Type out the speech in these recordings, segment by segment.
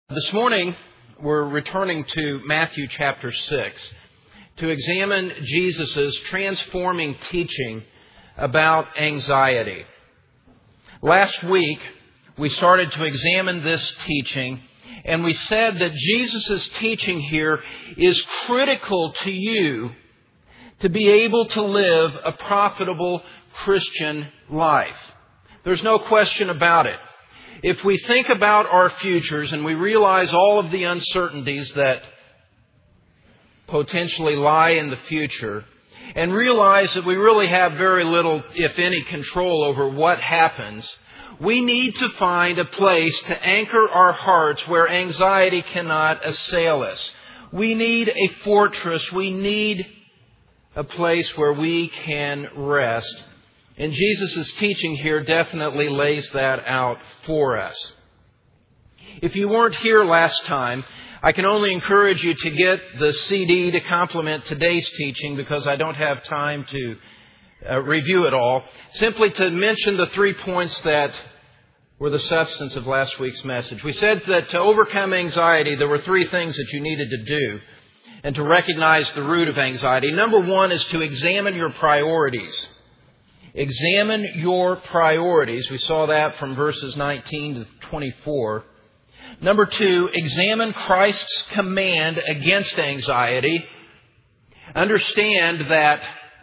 This morning, we're returning to Matthew chapter 6 to examine Jesus' transforming teaching about anxiety. Last week, we started to examine this teaching, and we said that Jesus' teaching here is critical to you to be able to live a profitable Christian life. There's no question about it. If we think about our futures and we realize all of the uncertainties that potentially lie in the future, and realize that we really have very little, if any, control over what happens, we need to find a place to anchor our hearts where anxiety cannot assail us. We need a fortress. We need a place where we can rest. And Jesus' teaching here definitely lays that out for us. If you weren't here last time, I can only encourage you to get the CD to complement today's teaching because I don't have time to review it all. Simply to mention the 3 points that were the substance of last week's message. We said that to overcome anxiety, there were 3 things that you needed to do and to recognize the root of anxiety. Number 1 is to examine your priorities. Examine your priorities. We saw that from verses 19 to 24. Number 2, examine Christ's command against anxiety. Understand that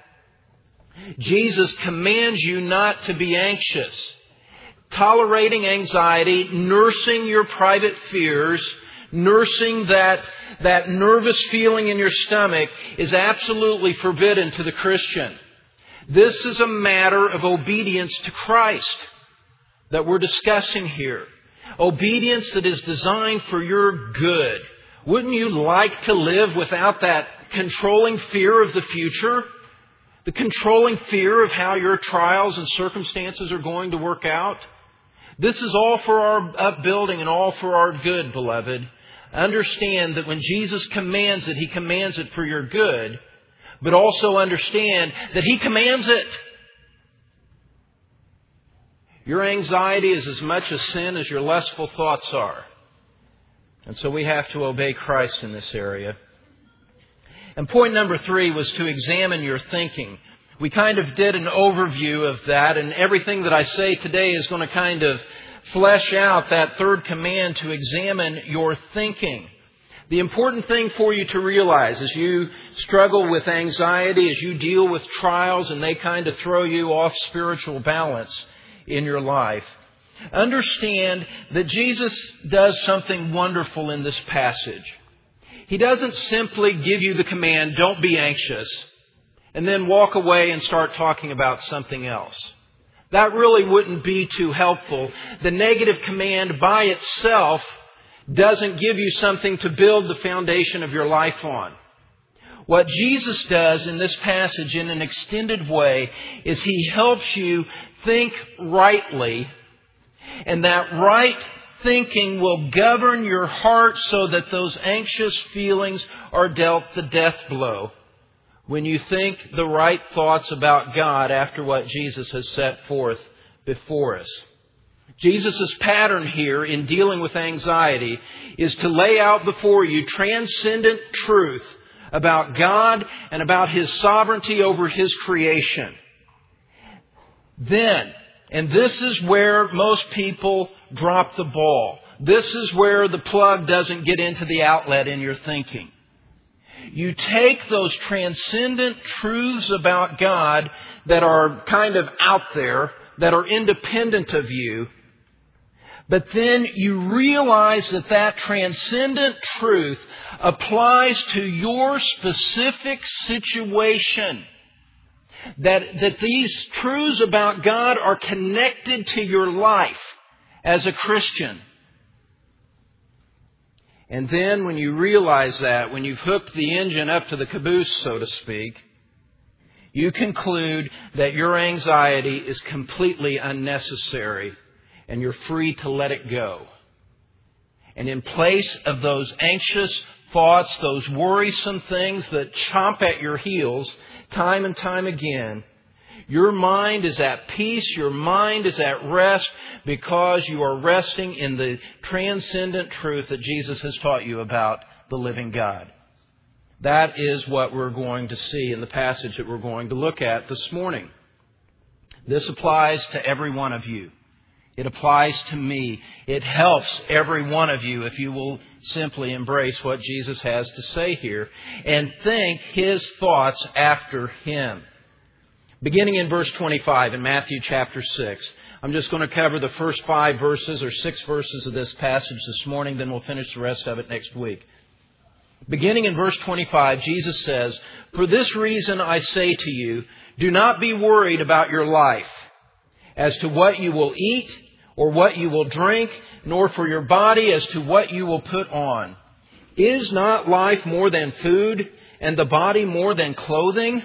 Jesus commands you not to be anxious. Tolerating anxiety, nursing your private fears, nursing that nervous feeling in your stomach is absolutely forbidden to the Christian. This is a matter of obedience to Christ that we're discussing here. Obedience that is designed for your good. Wouldn't you like to live without that controlling fear of the future? The controlling fear of how your trials and circumstances are going to work out? This is all for our upbuilding and all for our good, beloved. Understand that when Jesus commands it, He commands it for your good. But also understand that He commands it. Your anxiety is as much a sin as your lustful thoughts are. And so we have to obey Christ in this area. And point number 3 was to examine your thinking. We kind of did an overview of that, and everything that I say today is going to kind of flesh out that third command to examine your thinking. The important thing for you to realize as you struggle with anxiety, as you deal with trials and they kind of throw you off spiritual balance in your life, understand that Jesus does something wonderful in this passage. He doesn't simply give you the command, don't be anxious, and then walk away and start talking about something else. That really wouldn't be too helpful. The negative command by itself doesn't give you something to build the foundation of your life on. What Jesus does in this passage in an extended way is He helps you think rightly, and that right thinking will govern your heart so that those anxious feelings are dealt the death blow when you think the right thoughts about God after what Jesus has set forth before us. Jesus' pattern here in dealing with anxiety is to lay out before you transcendent truth about God and about His sovereignty over His creation. Then, and this is where most people drop the ball. This is where the plug doesn't get into the outlet in your thinking. You take those transcendent truths about God that are kind of out there, that are independent of you, but then you realize that that transcendent truth applies to your specific situation. That these truths about God are connected to your life as a Christian. And then when you realize that, when you've hooked the engine up to the caboose, so to speak, you conclude that your anxiety is completely unnecessary and you're free to let it go. And in place of those anxious thoughts, those worrisome things that chomp at your heels time and time again, Your mind is at peace. Your mind is at rest because you are resting in the transcendent truth that Jesus has taught you about the living God. That is what we're going to see in the passage that we're going to look at this morning. This applies to every one of you. It applies to me. It helps every one of you if you will simply embrace what Jesus has to say here and think His thoughts after Him. Beginning in verse 25 in Matthew chapter 6. I'm just going to cover the first 5 verses or 6 verses of this passage this morning, then we'll finish the rest of it next week. Beginning in verse 25, Jesus says, "For this reason I say to you, do not be worried about your life, as to what you will eat or what you will drink, nor for your body as to what you will put on. Is not life more than food, and the body more than clothing?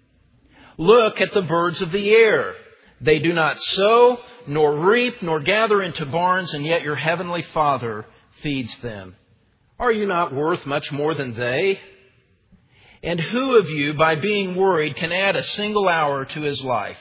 Look at the birds of the air. They do not sow, nor reap, nor gather into barns, and yet your heavenly Father feeds them. Are you not worth much more than they? And who of you, by being worried, can add a single hour to his life?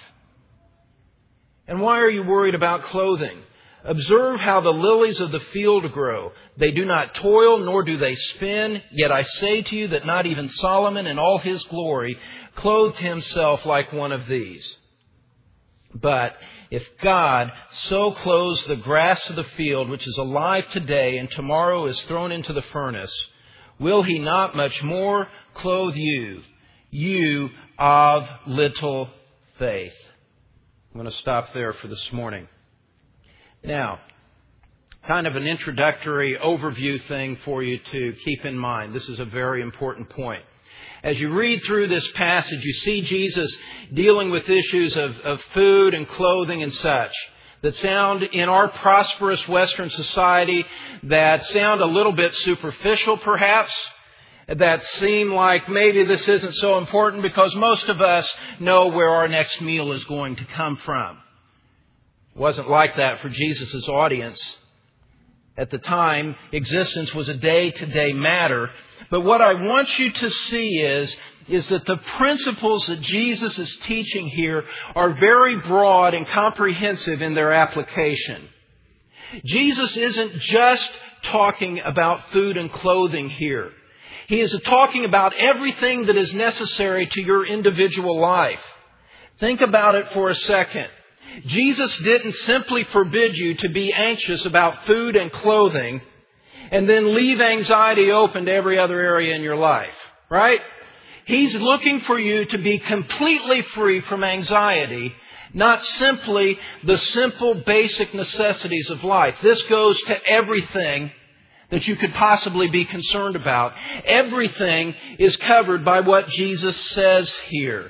And why are you worried about clothing? Observe how the lilies of the field grow. They do not toil, nor do they spin. Yet I say to you that not even Solomon in all his glory clothed himself like one of these. But if God so clothes the grass of the field, which is alive today and tomorrow is thrown into the furnace, will He not much more clothe you, you of little faith?" I'm going to stop there for this morning. Now, kind of an introductory overview thing for you to keep in mind. This is a very important point. As you read through this passage, you see Jesus dealing with issues of food and clothing and such that sound in our prosperous Western society, that sound a little bit superficial perhaps, that seem like maybe this isn't so important because most of us know where our next meal is going to come from. It wasn't like that for Jesus' audience. At the time, existence was a day-to-day matter. But what I want you to see is that the principles that Jesus is teaching here are very broad and comprehensive in their application. Jesus isn't just talking about food and clothing here. He is talking about everything that is necessary to your individual life. Think about it for a second. Jesus didn't simply forbid you to be anxious about food and clothing and then leave anxiety open to every other area in your life, right? He's looking for you to be completely free from anxiety, not simply the simple basic necessities of life. This goes to everything that you could possibly be concerned about. Everything is covered by what Jesus says here.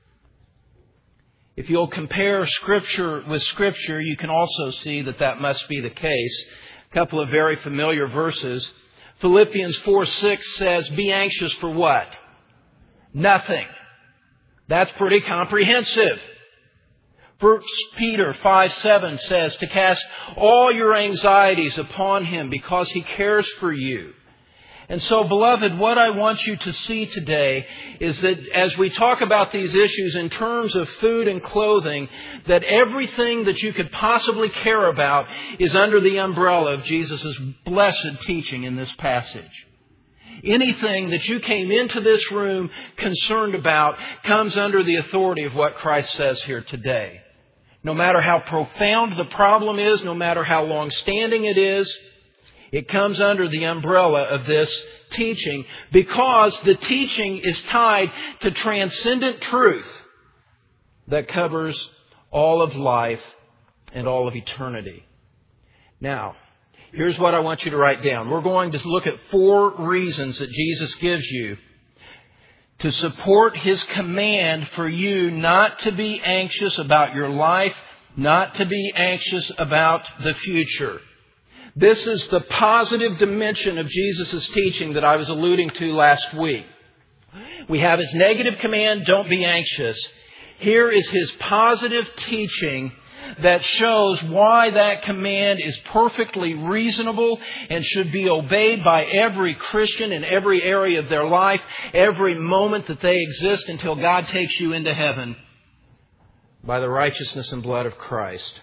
If you'll compare Scripture with Scripture, you can also see that that must be the case. A couple of very familiar verses. Philippians 4:6 says, "Be anxious for what? Nothing." That's pretty comprehensive. 1 Peter 5:7 says to cast all your anxieties upon Him because He cares for you. And so, beloved, what I want you to see today is that as we talk about these issues in terms of food and clothing, that everything that you could possibly care about is under the umbrella of Jesus' blessed teaching in this passage. Anything that you came into this room concerned about comes under the authority of what Christ says here today. No matter how profound the problem is, no matter how long-standing it is, it comes under the umbrella of this teaching because the teaching is tied to transcendent truth that covers all of life and all of eternity. Now, here's what I want you to write down. We're going to look at 4 reasons that Jesus gives you to support His command for you not to be anxious about your life, not to be anxious about the future. This is the positive dimension of Jesus' teaching that I was alluding to last week. We have His negative command, don't be anxious. Here is His positive teaching that shows why that command is perfectly reasonable and should be obeyed by every Christian in every area of their life, every moment that they exist until God takes you into heaven. by the righteousness and blood of Christ.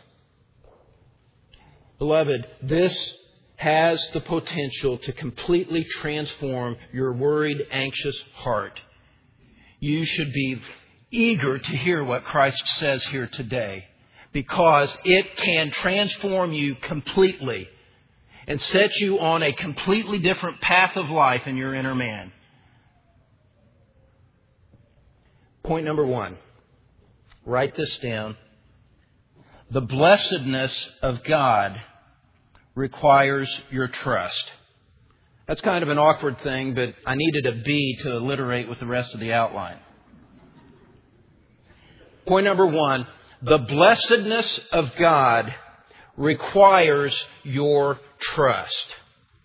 Beloved, this has the potential to completely transform your worried, anxious heart. You should be eager to hear what Christ says here today, because it can transform you completely and set you on a completely different path of life in your inner man. Point number 1. Write this down. The blessedness of God requires your trust. That's kind of an awkward thing, but I needed a B to alliterate with the rest of the outline. Point number 1. The blessedness of God requires your trust.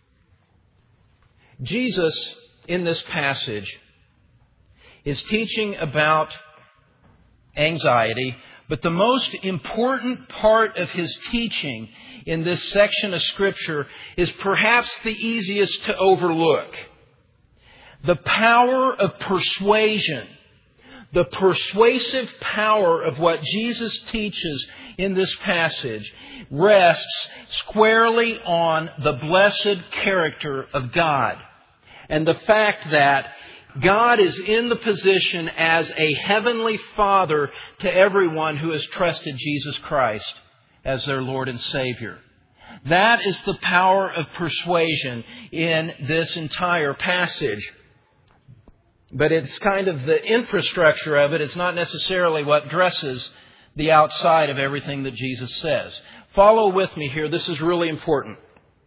Jesus, in this passage, is teaching about anxiety, but the most important part of his teaching in this section of Scripture is perhaps the easiest to overlook. The power of persuasion, the persuasive power of what Jesus teaches in this passage rests squarely on the blessed character of God and the fact that God is in the position as a heavenly Father to everyone who has trusted Jesus Christ as their Lord and Savior. That is the power of persuasion in this entire passage. But it's kind of the infrastructure of it. It's not necessarily what dresses the outside of everything that Jesus says. Follow with me here. This is really important.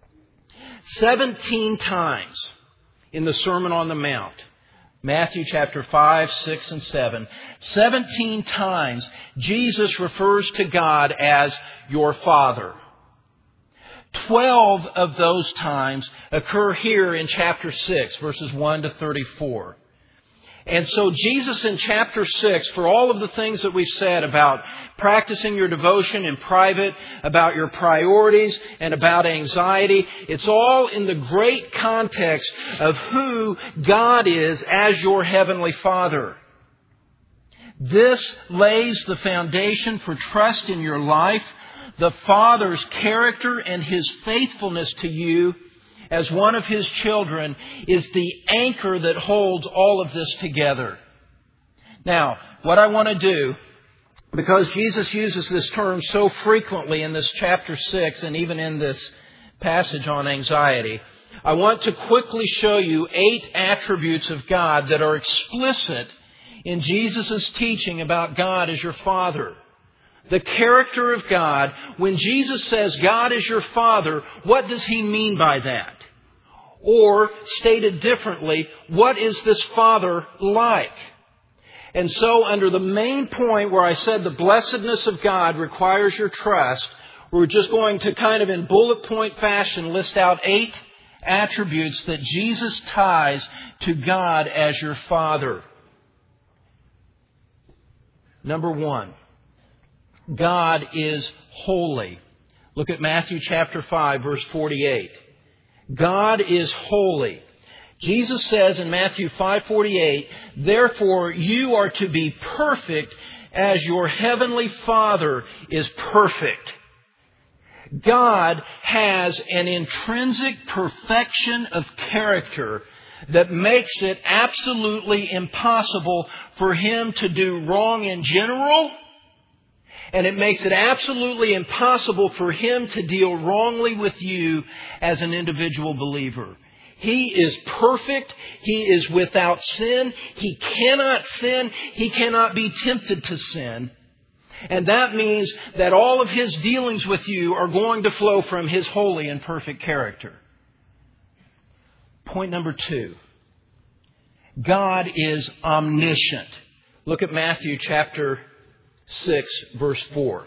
17 times in the Sermon on the Mount, Matthew chapter 5, 6, and 7. 17 times Jesus refers to God as your Father. 12 of those times occur here in chapter 6, verses 1 to 34. And so Jesus in chapter 6, for all of the things that we've said about practicing your devotion in private, about your priorities, and about anxiety, it's all in the great context of who God is as your Heavenly Father. This lays the foundation for trust in your life, the Father's character and His faithfulness to you as one of His children is the anchor that holds all of this together. Now, what I want to do, because Jesus uses this term so frequently in this chapter 6 and even in this passage on anxiety, I want to quickly show you 8 attributes of God that are explicit in Jesus' teaching about God as your Father. The character of God. When Jesus says God is your Father, what does He mean by that? Or, stated differently, what is this Father like? And so, under the main point where I said the blessedness of God requires your trust, we're just going to kind of in bullet point fashion list out 8 attributes that Jesus ties to God as your Father. Number 1. God is holy. Look at Matthew chapter 5, verse 48. God is holy. Jesus says in Matthew 5:48, therefore you are to be perfect as your heavenly Father is perfect. God has an intrinsic perfection of character that makes it absolutely impossible for Him to do wrong in general. And it makes it absolutely impossible for Him to deal wrongly with you as an individual believer. He is perfect. He is without sin. He cannot sin. He cannot be tempted to sin. And that means that all of His dealings with you are going to flow from His holy and perfect character. Point number 2. God is omniscient. Look at Matthew chapter 6, verse 4.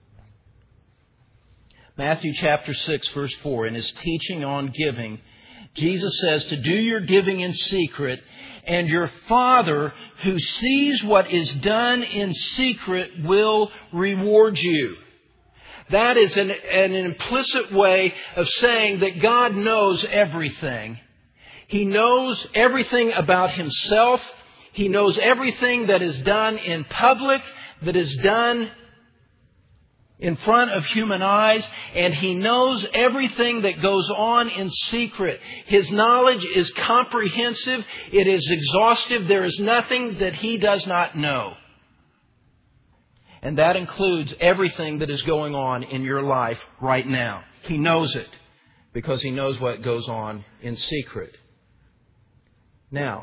Matthew chapter 6, verse 4. In His teaching on giving, Jesus says to do your giving in secret, and your Father who sees what is done in secret will reward you. That is an implicit way of saying that God knows everything. He knows everything about Himself. He knows everything that is done in public, that is done in front of human eyes, and He knows everything that goes on in secret. His knowledge is comprehensive. It is exhaustive. There is nothing that He does not know. And that includes everything that is going on in your life right now. He knows it because He knows what goes on in secret. Now,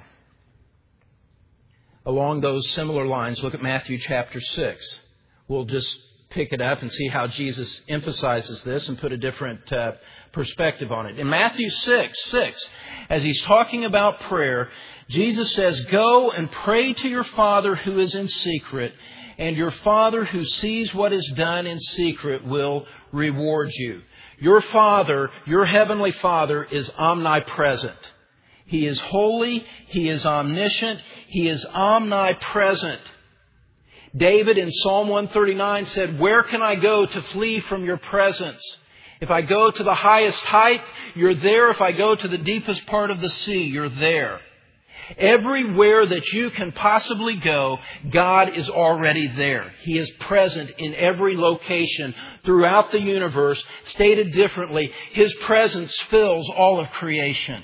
along those similar lines, look at Matthew chapter 6. We'll just pick it up and see how Jesus emphasizes this and put a different perspective on it. In Matthew 6, as He's talking about prayer, Jesus says, "Go and pray to your Father who is in secret, and your Father who sees what is done in secret will reward you." Your Father, your Heavenly Father, is omnipresent. He is holy. He is omniscient. He is omnipresent. David in Psalm 139 said, "Where can I go to flee from your presence? If I go to the highest height, you're there. If I go to the deepest part of the sea, you're there." Everywhere that you can possibly go, God is already there. He is present in every location throughout the universe. Stated differently, His presence fills all of creation.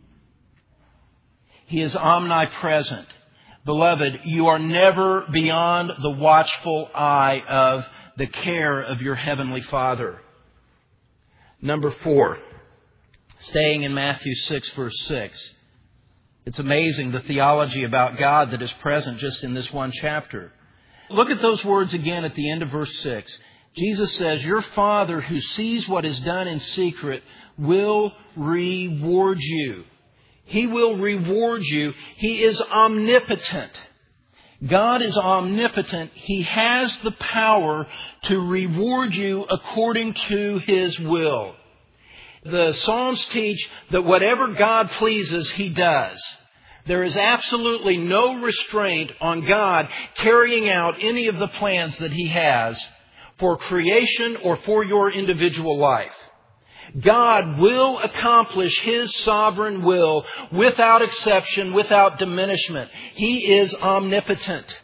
He is omnipresent. Beloved, you are never beyond the watchful eye of the care of your Heavenly Father. Number 4, staying in Matthew 6, verse 6. It's amazing the theology about God that is present just in this one chapter. Look at those words again at the end of verse 6. Jesus says, "Your Father who sees what is done in secret will reward you." He will reward you. He is omnipotent. God is omnipotent. He has the power to reward you according to His will. The Psalms teach that whatever God pleases, He does. There is absolutely no restraint on God carrying out any of the plans that He has for creation or for your individual life. God will accomplish His sovereign will without exception, without diminishment. He is omnipotent.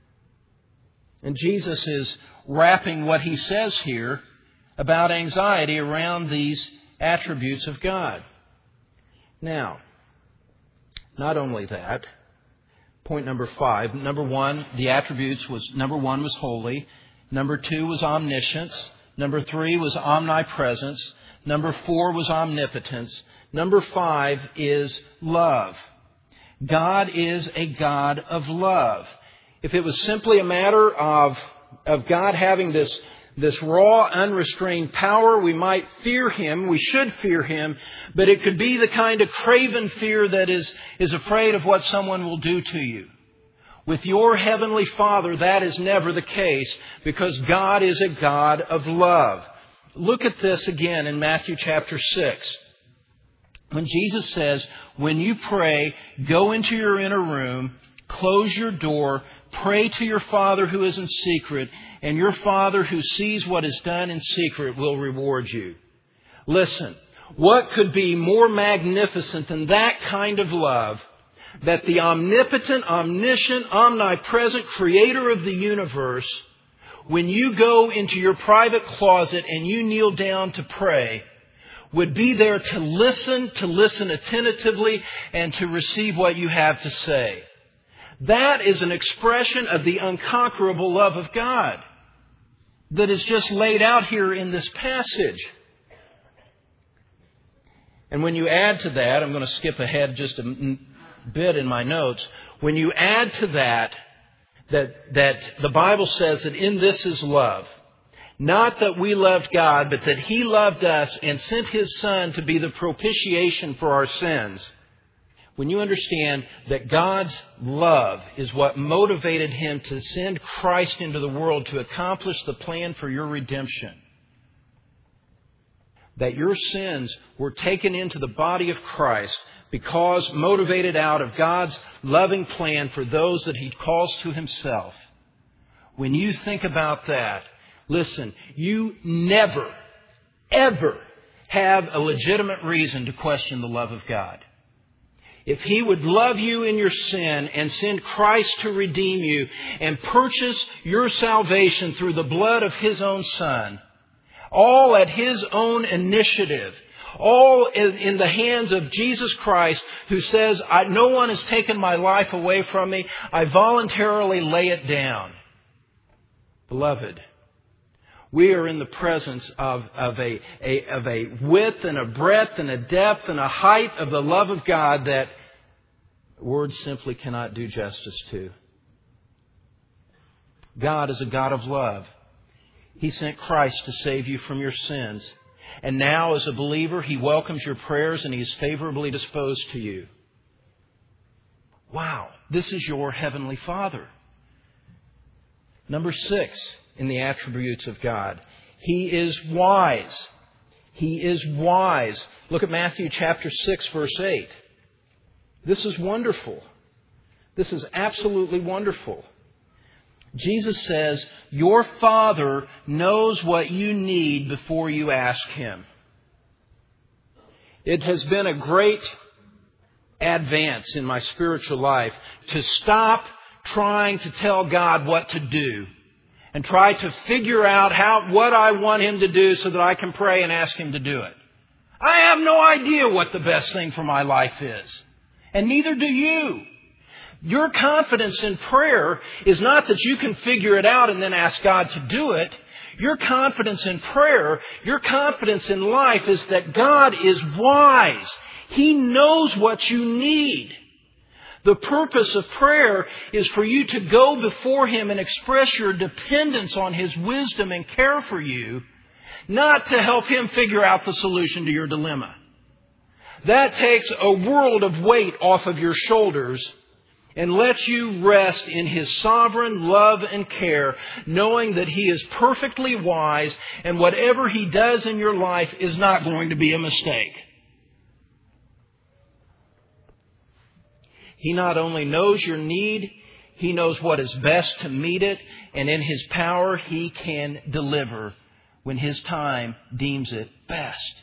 And Jesus is wrapping what He says here about anxiety around these attributes of God. Now, not only that, point number 5. Number 1, the attributes was, number 1 was holy. Number 2 was omniscience. Number 3 was omnipresence. Number 4 was omnipotence. Number 5 is love. God is a God of love. If it was simply a matter of God having this raw, unrestrained power, we might fear Him. We should fear Him. But it could be the kind of craven fear that is afraid of what someone will do to you. With your Heavenly Father, that is never the case because God is a God of love. Look at this again in Matthew chapter 6. When Jesus says, when you pray, go into your inner room, close your door, pray to your Father who is in secret, and your Father who sees what is done in secret will reward you. Listen, what could be more magnificent than that kind of love that the omnipotent, omniscient, omnipresent Creator of the universe, when you go into your private closet and you kneel down to pray, would be there to listen attentively, and to receive what you have to say. That is an expression of the unconquerable love of God that is just laid out here in this passage. And when you add to that, I'm going to skip ahead just a bit in my notes. When you add to that the Bible says that in this is love. Not that we loved God, but that He loved us and sent His Son to be the propitiation for our sins. When you understand that God's love is what motivated Him to send Christ into the world to accomplish the plan for your redemption, that your sins were taken into the body of Christ because motivated out of God's loving plan for those that He calls to Himself. When you think about that, listen, you never, ever have a legitimate reason to question the love of God. if He would love you in your sin and send Christ to redeem you and purchase your salvation through the blood of His own Son, all at His own initiative, all in the hands of Jesus Christ, who says, no one has taken my life away from me. I voluntarily lay it down. Beloved, we are in the presence of a width and a breadth and a depth and a height of the love of God that words simply cannot do justice to. God is a God of love. He sent Christ to save you from your sins. And now, as a believer, He welcomes your prayers and He is favorably disposed to you. Wow, this is your Heavenly Father. Number 6 in the attributes of God. He is wise. He is wise. Look at Matthew chapter 6, verse 8. This is wonderful. This is absolutely wonderful. Jesus says, your Father knows what you need before you ask Him. It has been a great advance in my spiritual life to stop trying to tell God what to do and try to figure out what I want Him to do so that I can pray and ask Him to do it. I have no idea what the best thing for my life is. And neither do you. Your confidence in prayer is not that you can figure it out and then ask God to do it. Your confidence in prayer, your confidence in life is that God is wise. He knows what you need. The purpose of prayer is for you to go before Him and express your dependence on His wisdom and care for you, not to help Him figure out the solution to your dilemma. That takes a world of weight off of your shoulders and lets you rest in His sovereign love and care, knowing that He is perfectly wise and whatever He does in your life is not going to be a mistake. He not only knows your need, He knows what is best to meet it, and in His power He can deliver when His time deems it best.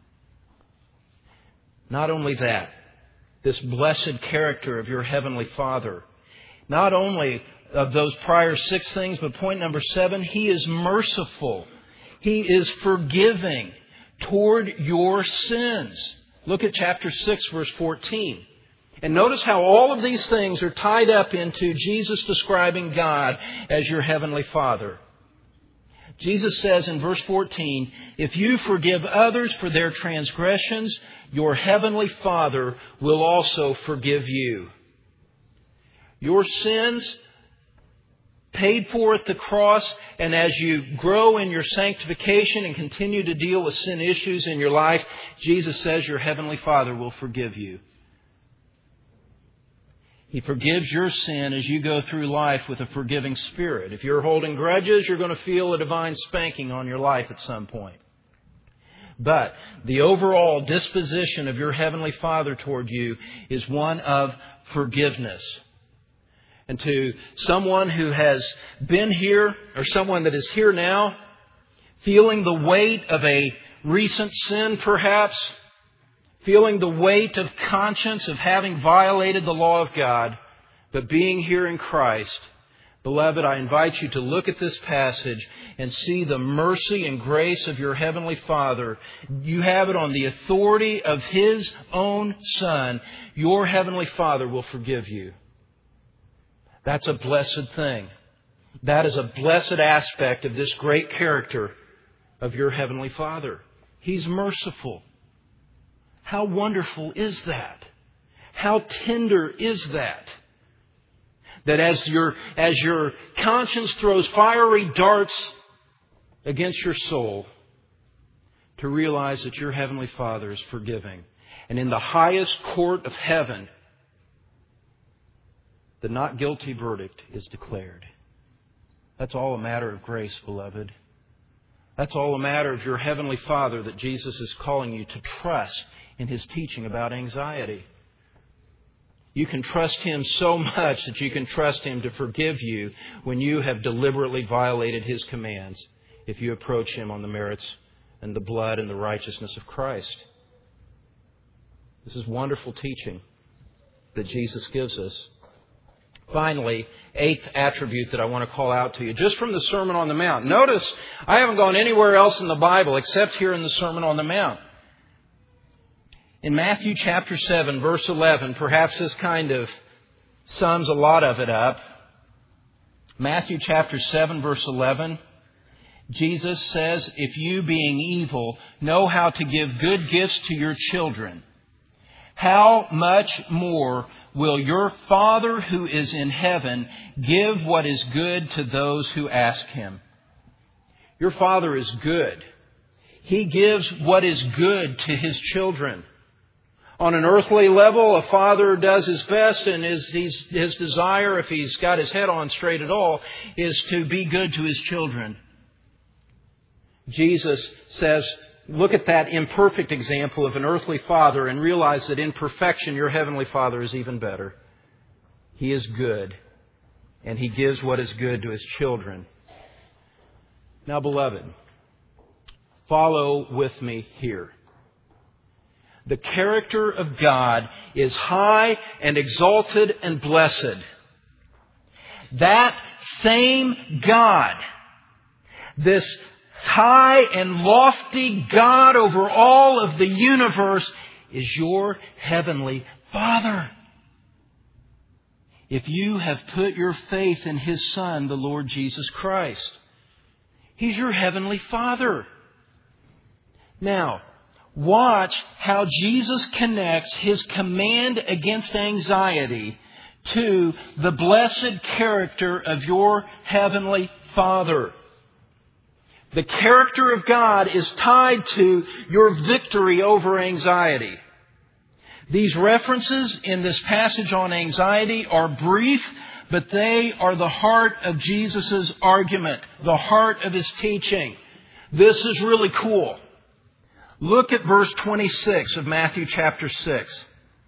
Not only that, this blessed character of your Heavenly Father, not only of those prior 6 things, but point number 7, He is merciful. He is forgiving toward your sins. Look at chapter 6, verse 14. And notice how all of these things are tied up into Jesus describing God as your Heavenly Father. Jesus says in verse 14, if you forgive others for their transgressions, your Heavenly Father will also forgive you. Your sins paid for at the cross, and as you grow in your sanctification and continue to deal with sin issues in your life, Jesus says your Heavenly Father will forgive you. He forgives your sin as you go through life with a forgiving spirit. If you're holding grudges, you're going to feel a divine spanking on your life at some point. But the overall disposition of your Heavenly Father toward you is one of forgiveness. And to someone who has been here, or someone that is here now, feeling the weight of a recent sin perhaps, feeling the weight of conscience of having violated the law of God, but being here in Christ, beloved, I invite you to look at this passage and see the mercy and grace of your Heavenly Father. You have it on the authority of His own Son. Your Heavenly Father will forgive you. That's a blessed thing. That is a blessed aspect of this great character of your Heavenly Father. He's merciful. How wonderful is that? How tender is that? That as your conscience throws fiery darts against your soul, to realize that your Heavenly Father is forgiving. And in the highest court of heaven, the not guilty verdict is declared. That's all a matter of grace, beloved. That's all a matter of your Heavenly Father that Jesus is calling you to trust in His teaching about anxiety. You can trust Him so much that you can trust Him to forgive you when you have deliberately violated His commands, if you approach Him on the merits and the blood and the righteousness of Christ. This is wonderful teaching. that Jesus gives us. Finally, eighth attribute that I want to call out to you, just from the Sermon on the Mount. Notice, I haven't gone anywhere else in the Bible except here in the Sermon on the Mount. In Matthew chapter 7, verse 11, perhaps this kind of sums a lot of it up. Matthew chapter 7, verse 11, Jesus says, "If you, being evil, know how to give good gifts to your children, how much more will your Father who is in heaven give what is good to those who ask Him?" Your Father is good. He gives what is good to His children. On an earthly level, a father does his best, and his desire, if he's got his head on straight at all, is to be good to his children. Jesus says, look at that imperfect example of an earthly father and realize that in perfection your heavenly Father is even better. He is good, and He gives what is good to His children. Now, beloved, follow with me here. The character of God is high and exalted and blessed. That same God, this high and lofty God over all of the universe, is your heavenly Father. If you have put your faith in His Son, the Lord Jesus Christ, He's your heavenly Father. Now, watch how Jesus connects His command against anxiety to the blessed character of your heavenly Father. The character of God is tied to your victory over anxiety. These references in this passage on anxiety are brief, but they are the heart of Jesus' argument, the heart of His teaching. This is really cool. Look at verse 26 of Matthew chapter 6.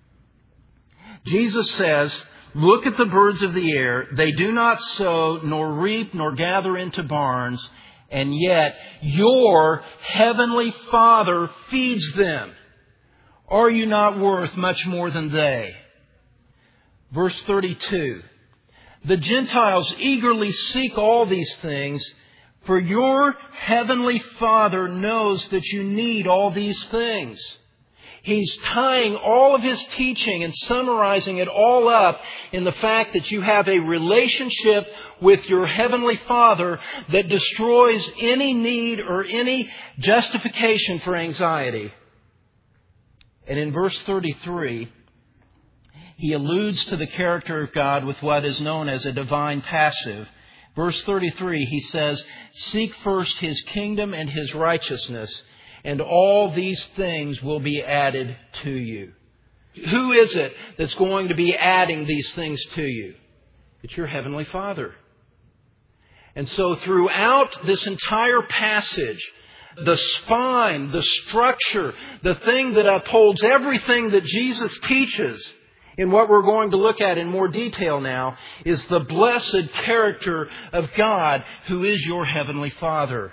Jesus says, "Look at the birds of the air. They do not sow, nor reap, nor gather into barns, and yet your heavenly Father feeds them. Are you not worth much more than they?" Verse 32. "The Gentiles eagerly seek all these things, for your heavenly Father knows that you need all these things." He's tying all of His teaching and summarizing it all up in the fact that you have a relationship with your heavenly Father that destroys any need or any justification for anxiety. And in verse 33, He alludes to the character of God with what is known as a divine passive. Verse 33, He says, "Seek first His kingdom and His righteousness, and all these things will be added to you." Who is it that's going to be adding these things to you? It's your heavenly Father. And so throughout this entire passage, the spine, the structure, the thing that upholds everything that Jesus teaches, in what we're going to look at in more detail now, is the blessed character of God who is your heavenly Father.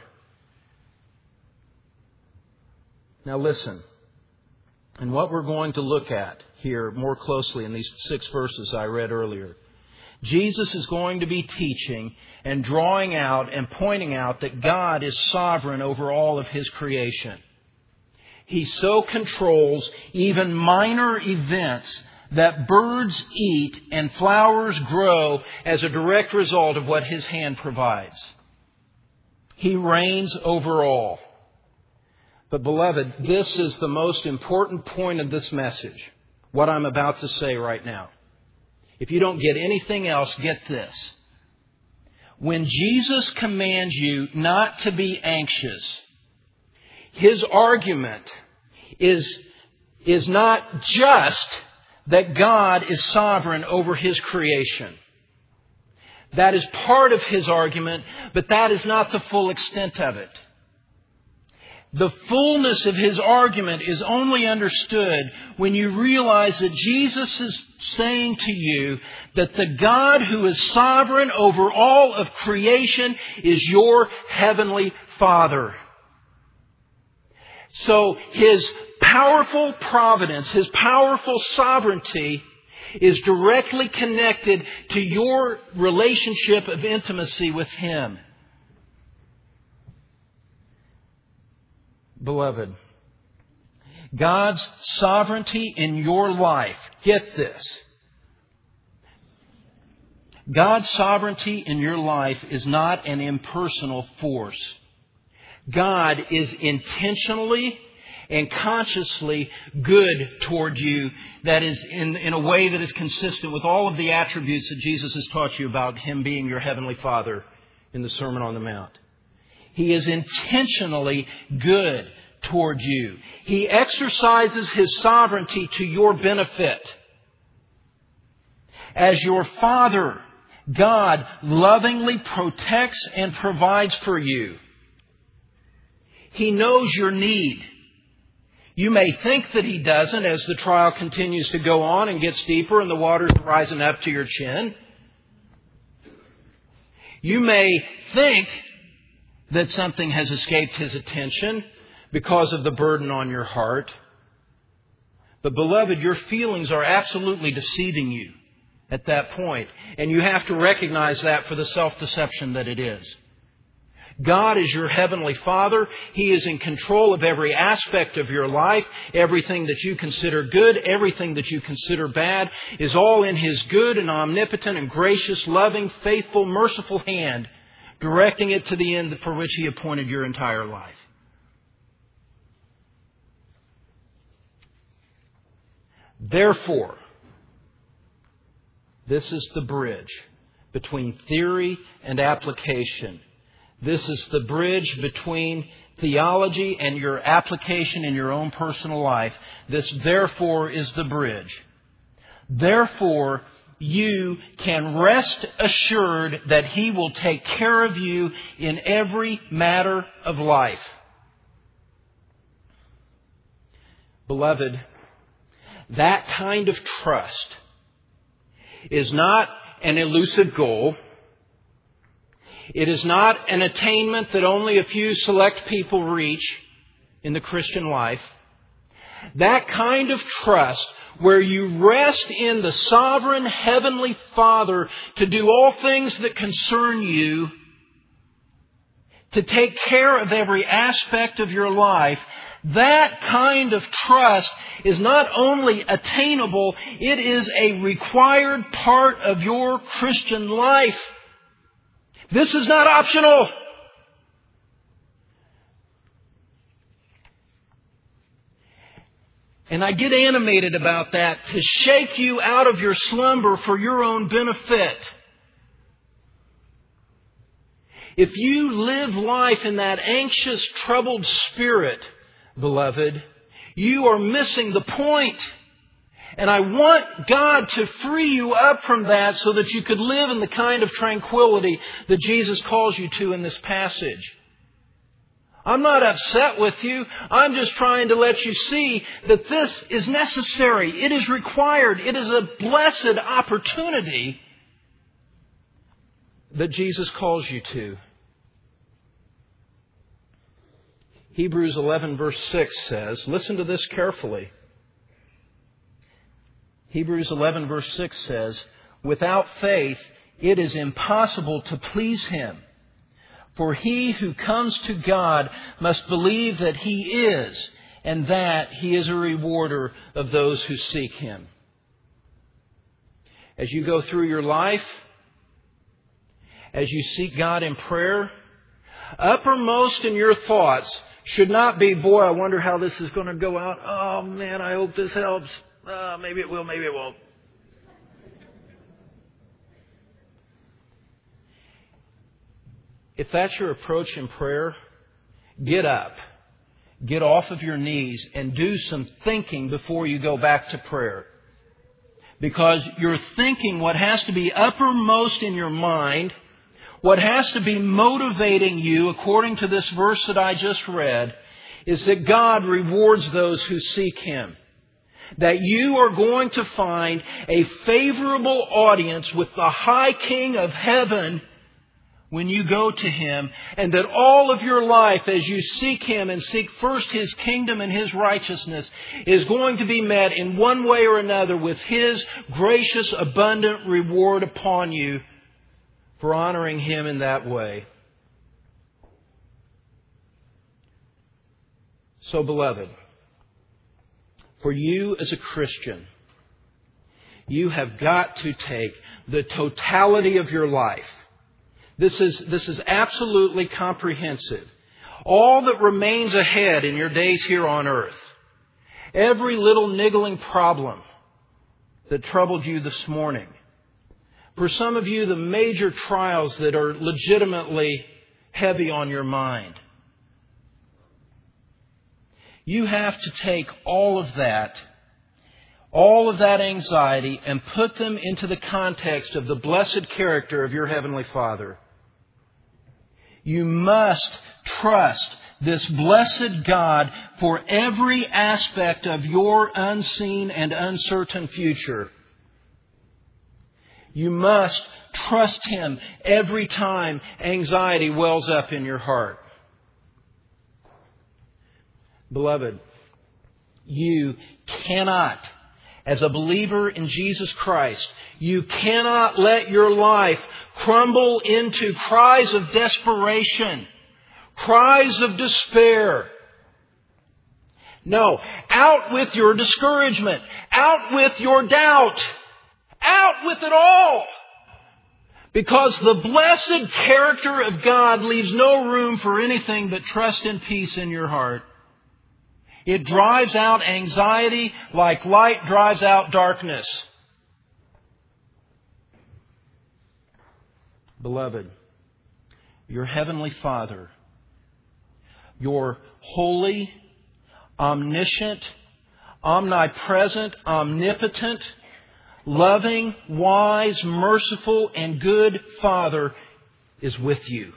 Now listen, and what we're going to look at here more closely in these 6 verses I read earlier, Jesus is going to be teaching and drawing out and pointing out that God is sovereign over all of His creation. He so controls even minor events that birds eat and flowers grow as a direct result of what His hand provides. He reigns over all. But beloved, this is the most important point of this message, what I'm about to say right now. If you don't get anything else, get this. When Jesus commands you not to be anxious, His argument is not just that God is sovereign over His creation. That is part of His argument, but that is not the full extent of it. The fullness of His argument is only understood when you realize that Jesus is saying to you that the God who is sovereign over all of creation is your heavenly Father. So His powerful providence, His powerful sovereignty is directly connected to your relationship of intimacy with Him. Beloved, God's sovereignty in your life, get this. God's sovereignty in your life is not an impersonal force. God is intentionally and consciously good toward you, that is in a way that is consistent with all of the attributes that Jesus has taught you about Him being your Heavenly Father in the Sermon on the Mount. He is intentionally good toward you. He exercises His sovereignty to your benefit. As your Father, God lovingly protects and provides for you. He knows your need. You may think that He doesn't as the trial continues to go on and gets deeper and the water's rising up to your chin. You may think that something has escaped His attention because of the burden on your heart. But beloved, your feelings are absolutely deceiving you at that point. And you have to recognize that for the self-deception that it is. God is your Heavenly Father. He is in control of every aspect of your life. Everything that you consider good, everything that you consider bad is all in His good and omnipotent and gracious, loving, faithful, merciful hand, directing it to the end for which He appointed your entire life. Therefore, this is the bridge between theory and application. This is the bridge between theology and your application in your own personal life. This, therefore, is the bridge. Therefore, you can rest assured that He will take care of you in every matter of life. Beloved, that kind of trust is not an elusive goal. It is not an attainment that only a few select people reach in the Christian life. That kind of trust where you rest in the sovereign Heavenly Father to do all things that concern you, to take care of every aspect of your life, that kind of trust is not only attainable, it is a required part of your Christian life. This is not optional. And I get animated about that to shake you out of your slumber for your own benefit. If you live life in that anxious, troubled spirit, beloved, you are missing the point. And I want God to free you up from that so that you could live in the kind of tranquility that Jesus calls you to in this passage. I'm not upset with you. I'm just trying to let you see that this is necessary. It is required. It is a blessed opportunity that Jesus calls you to. Hebrews 11 verse 6 says, listen to this carefully. Hebrews 11 verse 6 says, without faith it is impossible to please Him. For he who comes to God must believe that He is, and that He is a rewarder of those who seek Him. As you go through your life, as you seek God in prayer, uppermost in your thoughts should not be, boy, I wonder how this is going to go out. Oh, man, I hope this helps. Maybe it will, maybe it won't. If that's your approach in prayer, get up, get off of your knees, and do some thinking before you go back to prayer. Because you're thinking what has to be uppermost in your mind, what has to be motivating you, according to this verse that I just read, is that God rewards those who seek Him. That you are going to find a favorable audience with the High King of Heaven when you go to Him, and that all of your life, as you seek Him and seek first His kingdom and His righteousness, is going to be met in one way or another with His gracious, abundant reward upon you for honoring Him in that way. So, beloved, for you as a Christian, you have got to take the totality of your life. This is absolutely comprehensive. All that remains ahead in your days here on earth. Every little niggling problem that troubled you this morning. For some of you, the major trials that are legitimately heavy on your mind. You have to take all of that anxiety, and put them into the context of the blessed character of your Heavenly Father. You must trust this blessed God for every aspect of your unseen and uncertain future. You must trust Him every time anxiety wells up in your heart. Beloved, you cannot, as a believer in Jesus Christ, you cannot let your life crumble into cries of desperation, cries of despair. No, out with your discouragement, out with your doubt, out with it all. Because the blessed character of God leaves no room for anything but trust and peace in your heart. It drives out anxiety like light drives out darkness. Beloved, your Heavenly Father, your holy, omniscient, omnipresent, omnipotent, loving, wise, merciful, and good Father is with you.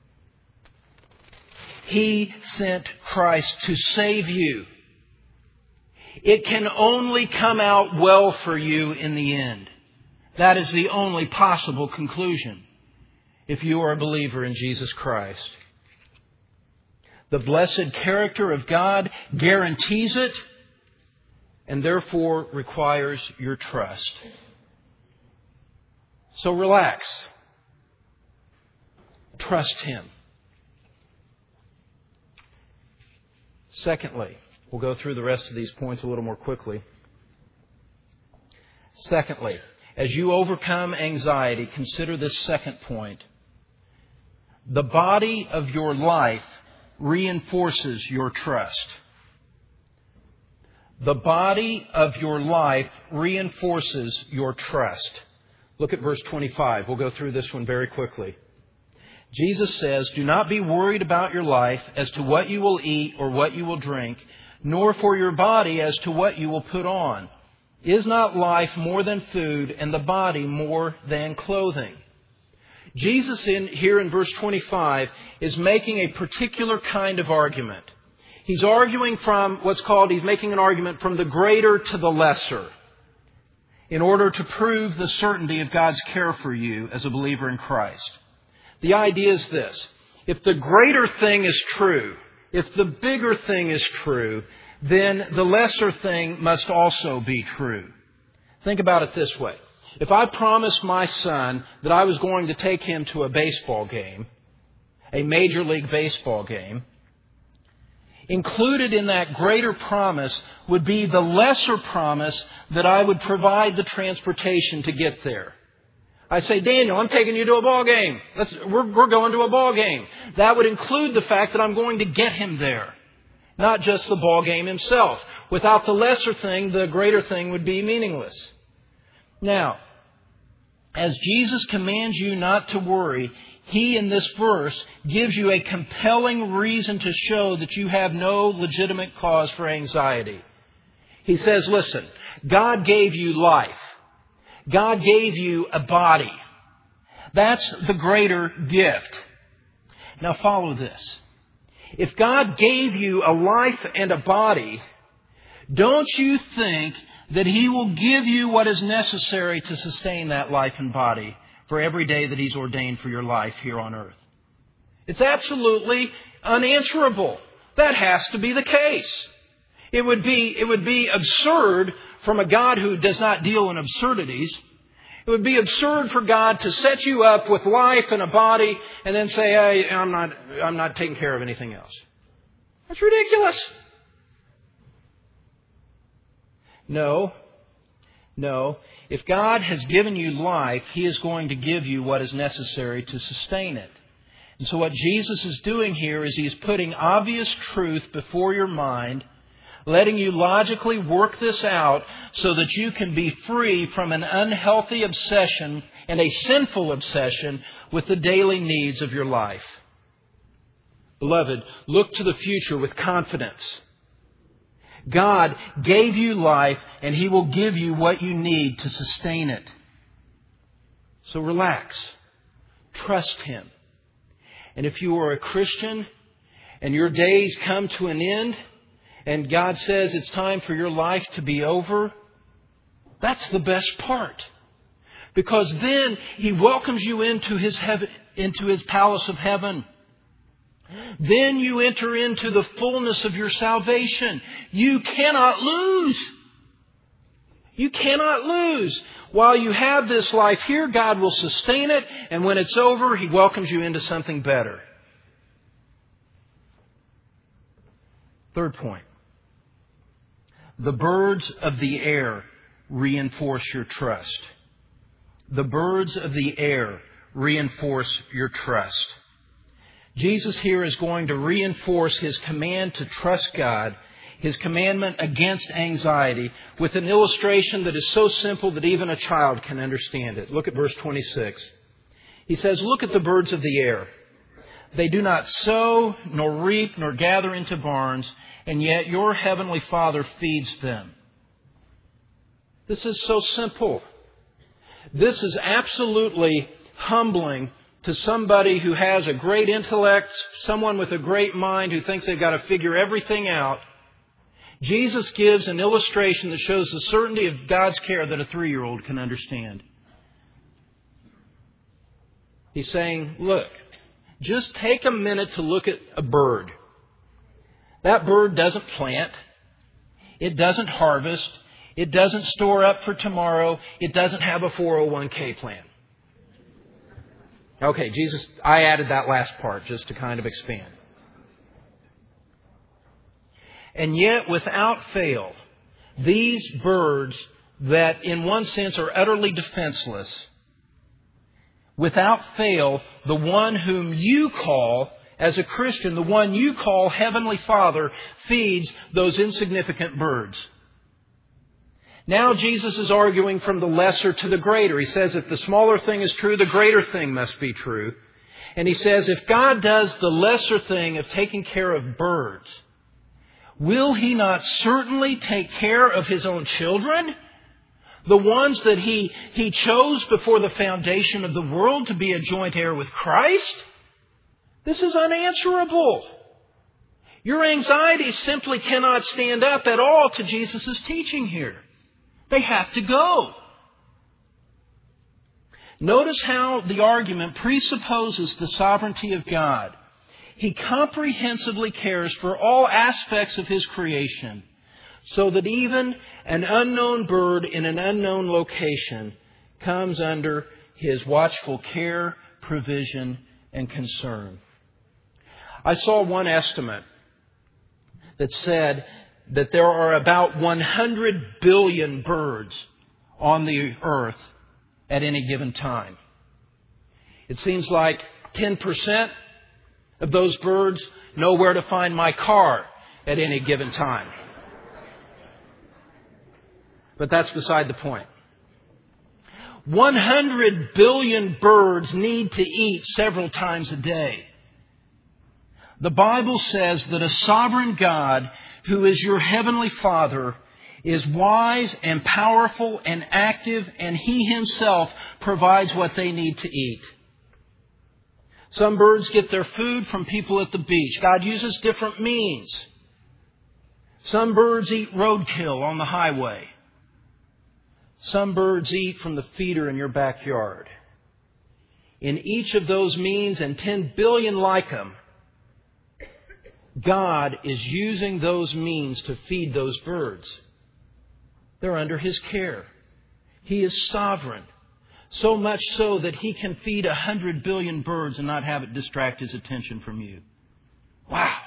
He sent Christ to save you. It can only come out well for you in the end. That is the only possible conclusion if you are a believer in Jesus Christ. The blessed character of God guarantees it and therefore requires your trust. So relax. Trust Him. Secondly, we'll go through the rest of these points a little more quickly. Secondly, as you overcome anxiety, consider this second point. The body of your life reinforces your trust. The body of your life reinforces your trust. Look at verse 25. We'll go through this one very quickly. Jesus says, "Do not be worried about your life as to what you will eat or what you will drink, nor for your body as to what you will put on. Is not life more than food, and the body more than clothing?" Jesus here in verse 25 is making a particular kind of argument. He's arguing from he's making an argument from the greater to the lesser in order to prove the certainty of God's care for you as a believer in Christ. The idea is this: if the greater thing is true, if the bigger thing is true, then the lesser thing must also be true. Think about it this way. If I promised my son that I was going to take him to a baseball game, a Major League Baseball game, included in that greater promise would be the lesser promise that I would provide the transportation to get there. I say, "Daniel, I'm taking you to a ball game. We're going to a ball game." That would include the fact that I'm going to get him there, not just the ball game himself. Without the lesser thing, the greater thing would be meaningless. Now, as Jesus commands you not to worry, He, in this verse, gives you a compelling reason to show that you have no legitimate cause for anxiety. He says, listen, God gave you life. God gave you a body. That's the greater gift. Now follow this. If God gave you a life and a body, don't you think that He will give you what is necessary to sustain that life and body for every day that He's ordained for your life here on earth? It's absolutely unanswerable. That has to be the case. It would be absurd from a God who does not deal in absurdities. It would be absurd for God to set you up with life and a body and then say, hey, I'm not taking care of anything else. That's ridiculous. No. If God has given you life, He is going to give you what is necessary to sustain it. And so what Jesus is doing here is He's putting obvious truth before your mind, letting you logically work this out so that you can be free from an unhealthy obsession and a sinful obsession with the daily needs of your life. Beloved, look to the future with confidence. God gave you life, and He will give you what you need to sustain it. So relax. Trust Him. And if you are a Christian and your days come to an end, and God says it's time for your life to be over, that's the best part. Because then He welcomes you into His palace of heaven. Then you enter into the fullness of your salvation. You cannot lose. You cannot lose. While you have this life here, God will sustain it. And when it's over, He welcomes you into something better. Third point. The birds of the air reinforce your trust. The birds of the air reinforce your trust. Jesus here is going to reinforce His command to trust God, His commandment against anxiety, with an illustration that is so simple that even a child can understand it. Look at verse 26. He says, "Look at the birds of the air. They do not sow, nor reap, nor gather into barns, and yet your heavenly Father feeds them." This is so simple. This is absolutely humbling to somebody who has a great intellect, someone with a great mind who thinks they've got to figure everything out. Jesus gives an illustration that shows the certainty of God's care that a 3-year-old can understand. He's saying, look, just take a minute to look at a bird. That bird doesn't plant. It doesn't harvest. It doesn't store up for tomorrow. It doesn't have a 401k plan. Okay, Jesus, I added that last part just to kind of expand. And yet, without fail, these birds that in one sense are utterly defenseless, without fail, the one whom you call, as a Christian, the one you call Heavenly Father, feeds those insignificant birds. Now Jesus is arguing from the lesser to the greater. He says if the smaller thing is true, the greater thing must be true. And He says if God does the lesser thing of taking care of birds, will He not certainly take care of His own children? The ones that He chose before the foundation of the world to be a joint heir with Christ? This is unanswerable. Your anxieties simply cannot stand up at all to Jesus' teaching here. They have to go. Notice how the argument presupposes the sovereignty of God. He comprehensively cares for all aspects of His creation, so that even an unknown bird in an unknown location comes under His watchful care, provision, and concern. I saw one estimate that said that there are about 100 billion birds on the earth at any given time. It seems like 10% of those birds know where to find my car at any given time. But that's beside the point. 100 billion birds need to eat several times a day. The Bible says that a sovereign God who is your Heavenly Father is wise and powerful and active, and He Himself provides what they need to eat. Some birds get their food from people at the beach. God uses different means. Some birds eat roadkill on the highway. Some birds eat from the feeder in your backyard. in each of those means and 10 billion like them, God is using those means to feed those birds. They're under His care. He is sovereign. So much so that He can feed 100 billion birds and not have it distract His attention from you. Wow.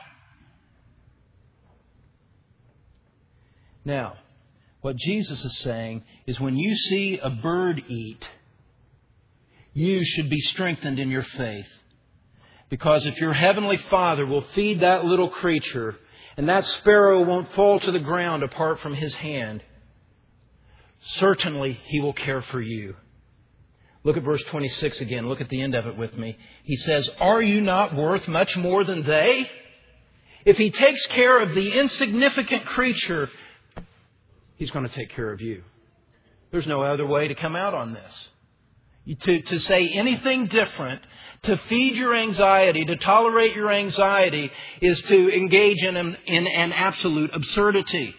Now, what Jesus is saying is when you see a bird eat, you should be strengthened in your faith. Because if your Heavenly Father will feed that little creature and that sparrow won't fall to the ground apart from His hand, certainly He will care for you. Look at verse 26 again. Look at the end of it with me. He says, "Are you not worth much more than they?" If He takes care of the insignificant creature, He's going to take care of you. There's no other way to come out on this. To say anything different, to feed your anxiety, to tolerate your anxiety, is to engage in an absolute absurdity.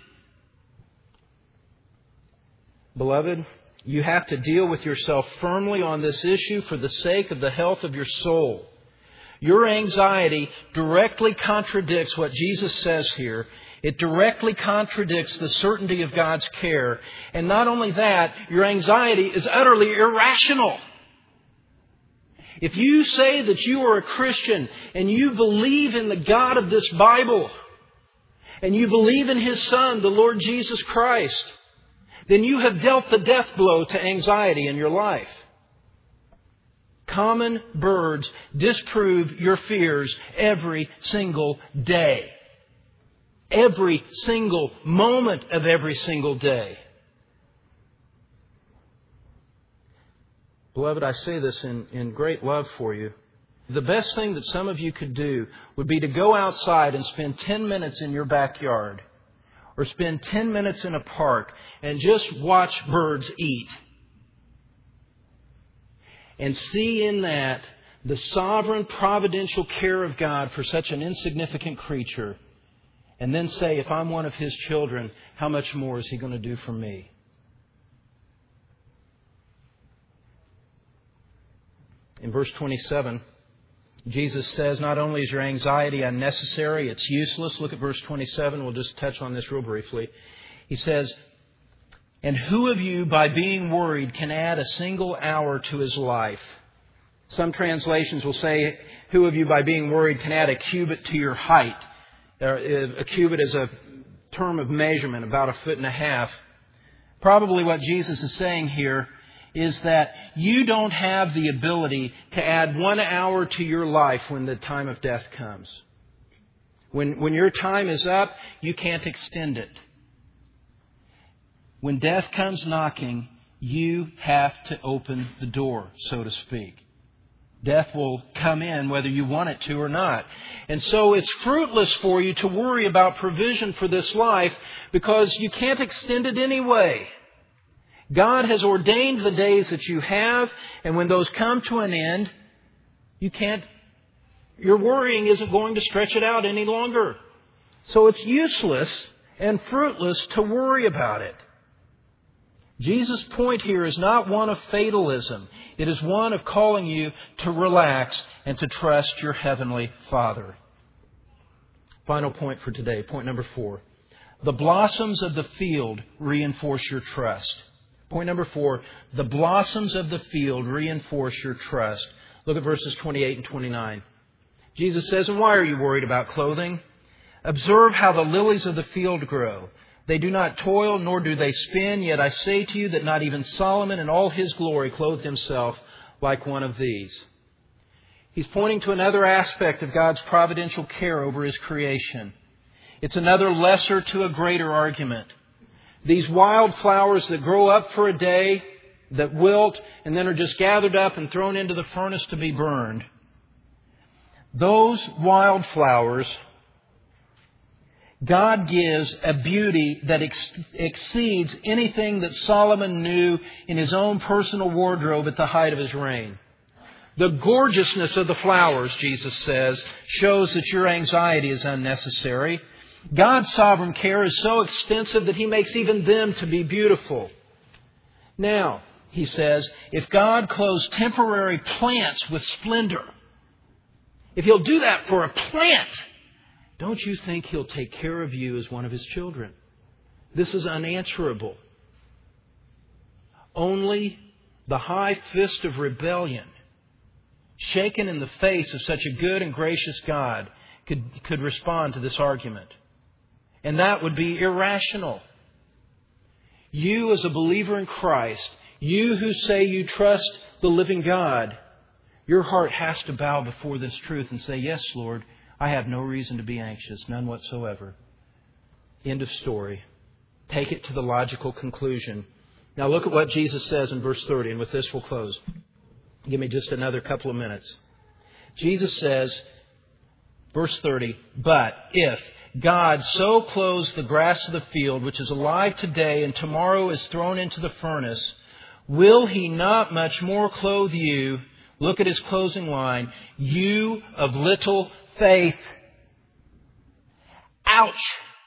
Beloved, you have to deal with yourself firmly on this issue for the sake of the health of your soul. Your anxiety directly contradicts what Jesus says here. It directly contradicts the certainty of God's care. And not only that, your anxiety is utterly irrational. If you say that you are a Christian and you believe in the God of this Bible and you believe in His Son, the Lord Jesus Christ, then you have dealt the death blow to anxiety in your life. Common birds disprove your fears every single day. Every single moment of every single day. Beloved, I say this in great love for you. The best thing that some of you could do would be to go outside and spend 10 minutes in your backyard or spend 10 minutes in a park and just watch birds eat. And see in that the sovereign providential care of God for such an insignificant creature. And then say, if I'm one of His children, how much more is He going to do for me? In verse 27, Jesus says, not only is your anxiety unnecessary, it's useless. Look at verse 27. We'll just touch on this real briefly. He says, and who of you, by being worried, can add a single hour to his life? Some translations will say, who of you, by being worried, can add a cubit to your height? A cubit is a term of measurement, about 1.5 feet. Probably what Jesus is saying here is that you don't have the ability to add 1 hour to your life when the time of death comes. When your time is up, you can't extend it. When death comes knocking, you have to open the door, so to speak. Death will come in whether you want it to or not. And so it's fruitless for you to worry about provision for this life because you can't extend it anyway. God has ordained the days that you have, and when those come to an end, your worrying isn't going to stretch it out any longer. So it's useless and fruitless to worry about it. Jesus' point here is not one of fatalism. It is one of calling you to relax and to trust your Heavenly Father. Final point for today, point number 4. The blossoms of the field reinforce your trust. Point number 4, the blossoms of the field reinforce your trust. Look at verses 28 and 29. Jesus says, and why are you worried about clothing? Observe how the lilies of the field grow. They do not toil, nor do they spin. Yet I say to you that not even Solomon in all his glory clothed himself like one of these. He's pointing to another aspect of God's providential care over His creation. It's another lesser to a greater argument. These wild flowers that grow up for a day, that wilt, and then are just gathered up and thrown into the furnace to be burned. Those wild flowers, God gives a beauty that exceeds anything that Solomon knew in his own personal wardrobe at the height of his reign. The gorgeousness of the flowers, Jesus says, shows that your anxiety is unnecessary. God's sovereign care is so extensive that He makes even them to be beautiful. Now, he says, if God clothes temporary plants with splendor, if He'll do that for a plant, don't you think He'll take care of you as one of His children? This is unanswerable. Only the high fist of rebellion, shaken in the face of such a good and gracious God, could respond to this argument. And that would be irrational. You as a believer in Christ, you who say you trust the living God, your heart has to bow before this truth and say, yes, Lord, I have no reason to be anxious, none whatsoever. End of story. Take it to the logical conclusion. Now look at what Jesus says in verse 30, and with this we'll close. Give me just another couple of minutes. Jesus says, verse 30, but if God so clothes the grass of the field, which is alive today and tomorrow is thrown into the furnace, will He not much more clothe you? Look at His closing line. You of little faith. Ouch!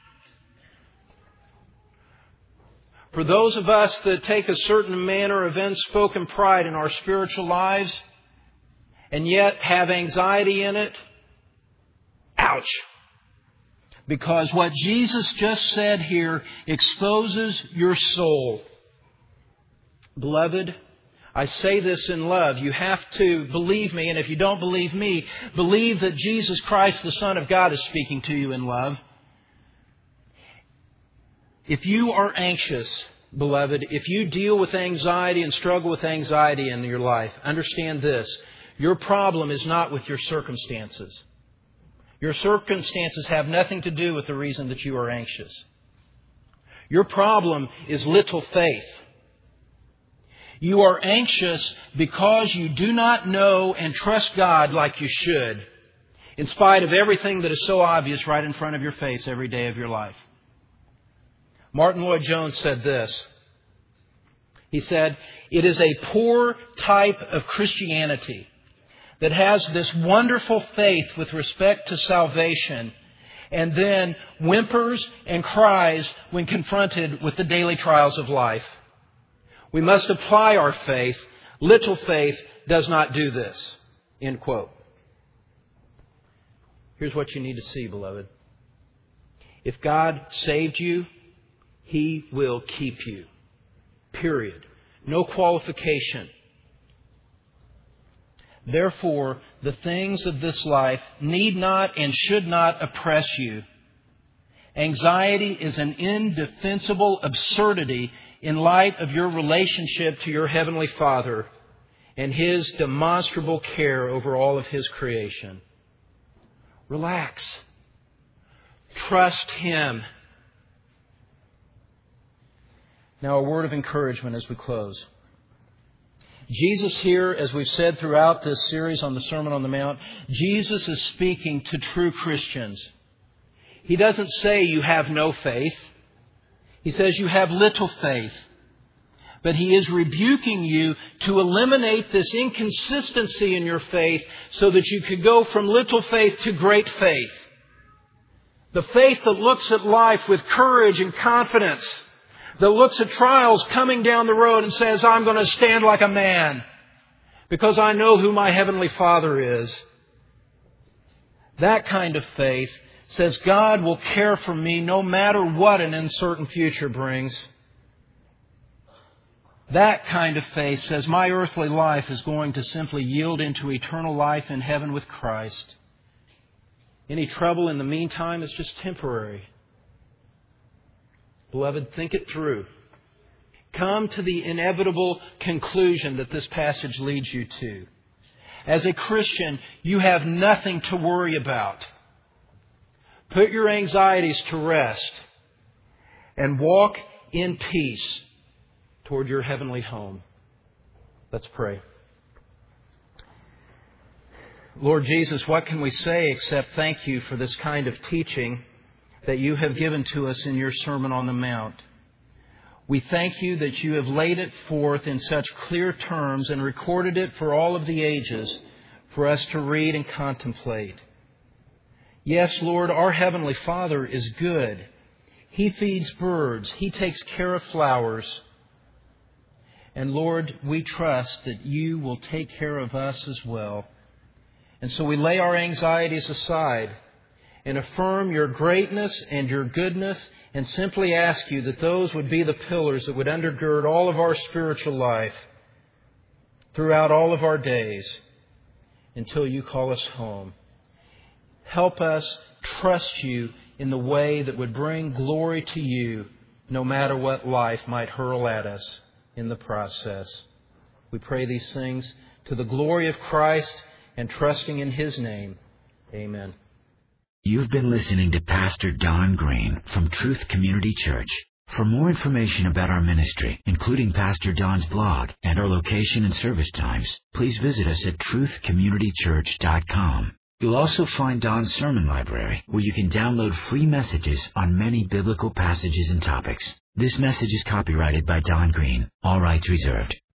For those of us that take a certain manner of unspoken pride in our spiritual lives and yet have anxiety in it, ouch! Because what Jesus just said here exposes your soul. Beloved, I say this in love. You have to believe me, and if you don't believe me, believe that Jesus Christ, the Son of God, is speaking to you in love. If you are anxious, beloved, if you deal with anxiety and struggle with anxiety in your life, understand this. Your problem is not with your circumstances. Your circumstances have nothing to do with the reason that you are anxious. Your problem is little faith. You are anxious because you do not know and trust God like you should, in spite of everything that is so obvious right in front of your face every day of your life. Martin Lloyd-Jones said this. He said, it is a poor type of Christianity that has this wonderful faith with respect to salvation and then whimpers and cries when confronted with the daily trials of life. We must apply our faith. Little faith does not do this. End quote. Here's what you need to see, beloved. If God saved you, He will keep you. Period. No qualification. Therefore, the things of this life need not and should not oppress you. Anxiety is an indefensible absurdity in light of your relationship to your Heavenly Father and His demonstrable care over all of His creation. Relax. Trust Him. Now, a word of encouragement as we close. Jesus here, as we've said throughout this series on the Sermon on the Mount, Jesus is speaking to true Christians. He doesn't say you have no faith. He says you have little faith. But He is rebuking you to eliminate this inconsistency in your faith so that you could go from little faith to great faith. The faith that looks at life with courage and confidence, that looks at trials coming down the road and says, I'm going to stand like a man because I know who my Heavenly Father is. That kind of faith says God will care for me no matter what an uncertain future brings. That kind of faith says my earthly life is going to simply yield into eternal life in heaven with Christ. Any trouble in the meantime is just temporary. Beloved, think it through. Come to the inevitable conclusion that this passage leads you to. As a Christian, you have nothing to worry about. Put your anxieties to rest and walk in peace toward your heavenly home. Let's pray. Lord Jesus, what can we say except thank You for this kind of teaching that You have given to us in Your Sermon on the Mount. We thank You that You have laid it forth in such clear terms and recorded it for all of the ages for us to read and contemplate. Yes, Lord, our Heavenly Father is good. He feeds birds. He takes care of flowers. And Lord, we trust that you will take care of us as well. And so we lay our anxieties aside and affirm your greatness and your goodness, and simply ask you that those would be the pillars that would undergird all of our spiritual life throughout all of our days until you call us home. Help us trust you in the way that would bring glory to you, no matter what life might hurl at us in the process. We pray these things to the glory of Christ and trusting in His name. Amen. You've been listening to Pastor Don Green from Truth Community Church. For more information about our ministry, including Pastor Don's blog and our location and service times, please visit us at truthcommunitychurch.com. You'll also find Don's sermon library, where you can download free messages on many biblical passages and topics. This message is copyrighted by Don Green. All rights reserved.